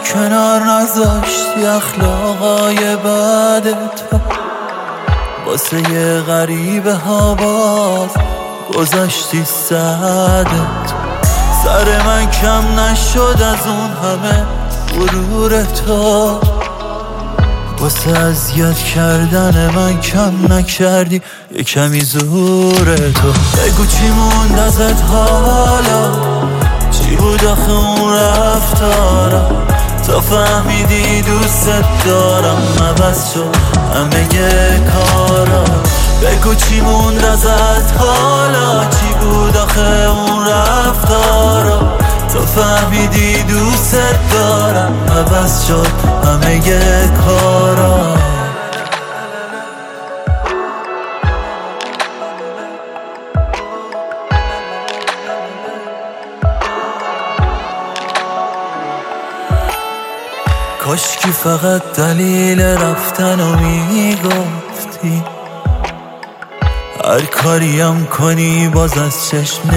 کنار نذاشتی اخلاقای بد تو، واسه یه غریبه ها باز گذاشتی صدت. سر من کم نشد از اون همه غرور تو، واسه اذیت کردن من کم نکردی یه کمی زور تو. بگو چی موند ازت حالا، چی بود آخه اون رفتارا، تا فهمیدی دوست دارم عوض شد همه کارا. بگو چی موند ازت حالا، چی بود آخه اون رفتارا، تا فهمیدی دوست دارم عوض شد همه کارا. کاشکی فقط دلیل رفتنو میگفتی، هر کاریم کنی باز از چشم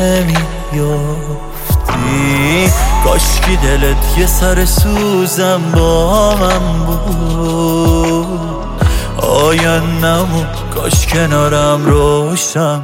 نمیفتی. کاشکی دلت یه سر سوزم با من بود، آینده‌مو کاش کنارم روشن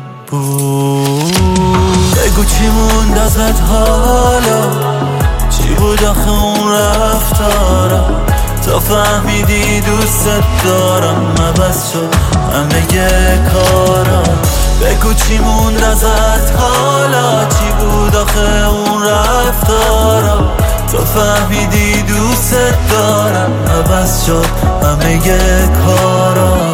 بود. بگو چی موند ازت حالا، چی بود آخه اون رفتارا، تا فهمیدی دوست دارم عوض شد همه کارا. بگو چی موند ازت حالا، چی بود آخه اون رفتارا، تا فهمیدی دوست دارم عوض شد همه کارا.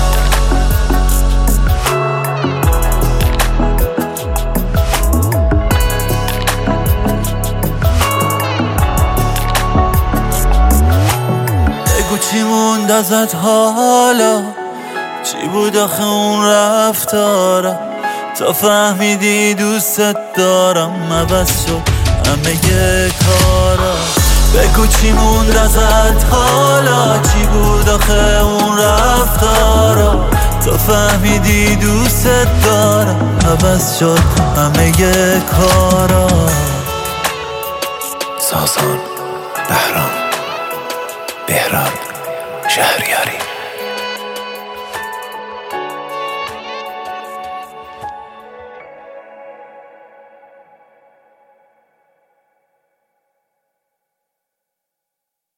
چی موند ازت حالا، چی بود آخه اون رفتارا، تا فهمیدی دوست دارم عوض شد همه کارا. بگو چی موند ازت حالا، چی بود آخه اون رفتارا، تا فهمیدی دوست دارم عوض شد همه کارا. سازان بهرام شهریاری.